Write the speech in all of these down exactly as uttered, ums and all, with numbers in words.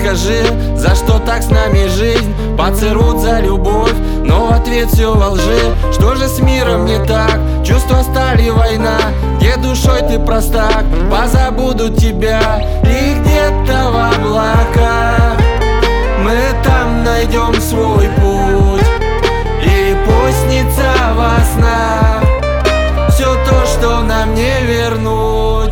скажи, за что так с нами жизнь? Поцелуют за любовь, но в ответ все во лжи. Что же с миром не так? Чувства стали война, где душой ты простак. Позабудут тебя и где-то в облаках мы там найдем свой путь. И пусть снится во снах все то, что нам не вернуть.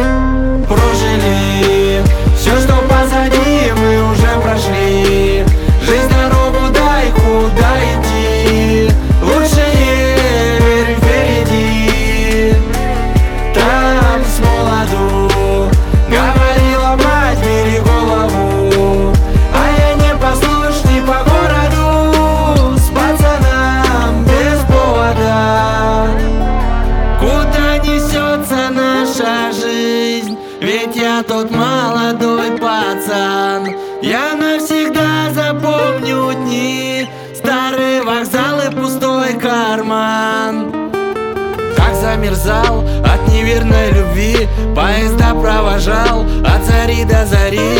Прожили все, что позади, мы уже прошли. Жизнь дорогу дай, куда идти. Лучше не верь впереди. Там с молоду говорила мать, бери голову. А я непослушный по городу, с пацаном без повода. Куда несется наша жизнь? Ведь я тот молодой пацан. Я навсегда запомню дни, старый вокзал и пустой карман. Как замерзал от неверной любви, поезда провожал от зари до зари.